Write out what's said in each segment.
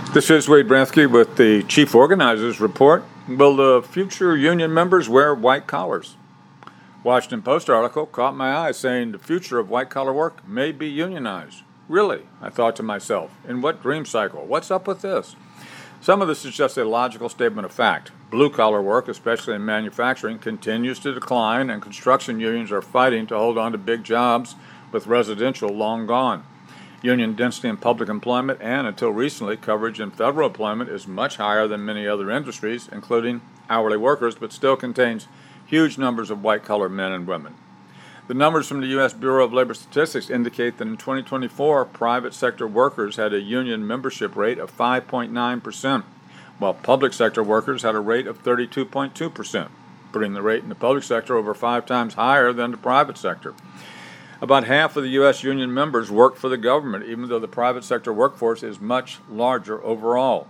This is Wade Brathke with the Chief Organizers Report. Will the future union members wear white collars? Washington Post article caught my eye saying the future of white-collar work may be unionized. Really? I thought to myself, in what dream cycle? What's up with this? Some of this is just a logical statement of fact. Blue-collar work, especially in manufacturing, continues to decline, and construction unions are fighting to hold on to big jobs with residential long gone. Union density in public employment and, until recently, coverage in federal employment is much higher than many other industries, including hourly workers, but still contains huge numbers of white-collar men and women. The numbers from the U.S. Bureau of Labor Statistics indicate that in 2024, private sector workers had a union membership rate of 5.9%, while public sector workers had a rate of 32.2%, putting the rate in the public sector over 5 times higher than the private sector. About half of the U.S. union members work for the government, even though the private sector workforce is much larger overall.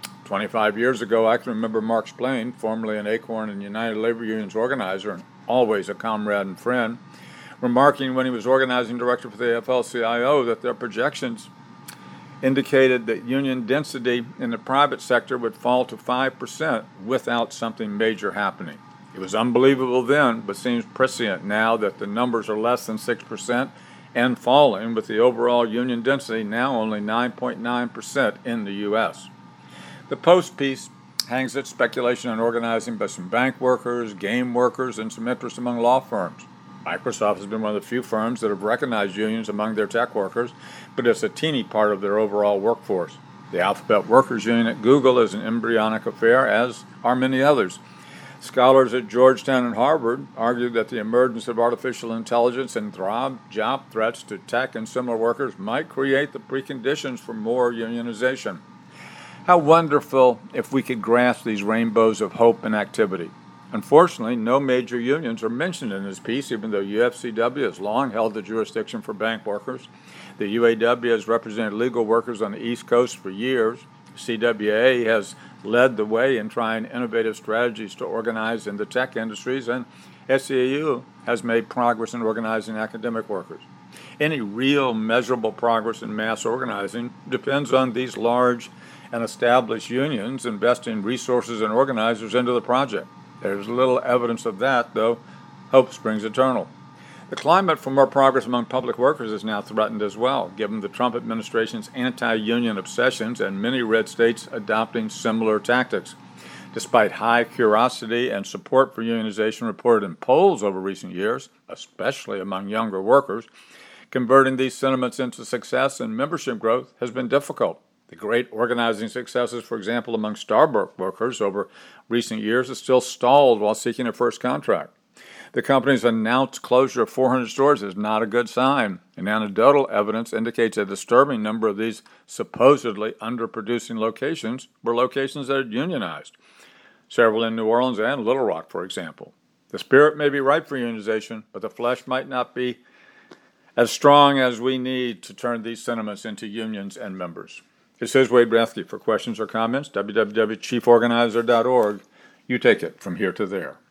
25 years ago, I can remember Mark Splain, formerly an Acorn and United Labor Unions organizer and always a comrade and friend, remarking when he was organizing director for the AFL-CIO that their projections indicated that union density in the private sector would fall to 5% without something major happening. It was unbelievable then, but seems prescient now that the numbers are less than 6% and falling, with the overall union density now only 9.9% in the U.S. The Post piece hangs its speculation on organizing by some bank workers, game workers, and some interest among law firms. Microsoft has been one of the few firms that have recognized unions among their tech workers, but it's a teeny part of their overall workforce. The Alphabet Workers Union at Google is an embryonic affair, as are many others. Scholars at Georgetown and Harvard argue that the emergence of artificial intelligence and job threats to tech and similar workers might create the preconditions for more unionization. How wonderful if we could grasp these rainbows of hope and activity. Unfortunately, no major unions are mentioned in this piece, even though UFCW has long held the jurisdiction for bank workers. The UAW has represented legal workers on the East Coast for years. CWA has led the way in trying innovative strategies to organize in the tech industries, and SEIU has made progress in organizing academic workers. Any real measurable progress in mass organizing depends on these large and established unions investing resources and organizers into the project. There's little evidence of that, though hope springs eternal. The climate for more progress among public workers is now threatened as well, given the Trump administration's anti-union obsessions and many red states adopting similar tactics. Despite high curiosity and support for unionization reported in polls over recent years, especially among younger workers, converting these sentiments into success and membership growth has been difficult. The great organizing successes, for example, among Starbucks workers over recent years, is still stalled while seeking a first contract. The company's announced closure of 400 stores is not a good sign, and anecdotal evidence indicates a disturbing number of these supposedly underproducing locations were locations that had unionized, several in New Orleans and Little Rock, for example. The spirit may be ripe for unionization, but the flesh might not be as strong as we need to turn these sentiments into unions and members. This is Wade Brathke. For questions or comments, www.chieforganizer.org. You take it from here to there.